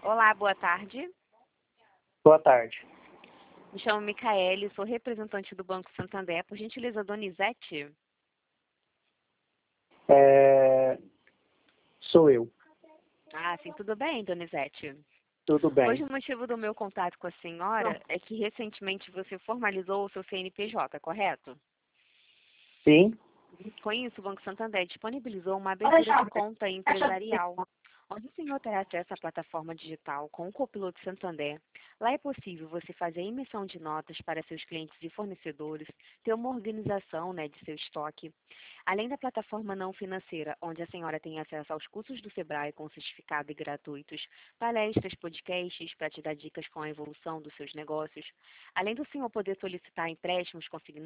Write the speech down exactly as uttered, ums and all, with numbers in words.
Olá, boa tarde. Boa tarde. Me chamo Micaele, sou representante do Banco Santander. Por gentileza, Donizete? É... Sou eu. Ah, sim, tudo bem, Donizete? Tudo bem. Hoje o motivo do meu contato com a senhora é que recentemente você formalizou o seu C N P J, correto? Sim? Com isso, o Banco Santander disponibilizou uma abertura de conta empresarial, onde o senhor terá acesso à plataforma digital com o Copiloto Santander. Lá é possível você fazer a emissão de notas para seus clientes e fornecedores, ter uma organização, né, de seu estoque. Além da plataforma não financeira, onde a senhora tem acesso aos cursos do Sebrae com certificado e gratuitos, palestras, podcasts para te dar dicas com a evolução dos seus negócios. Além do senhor poder solicitar empréstimos consignados,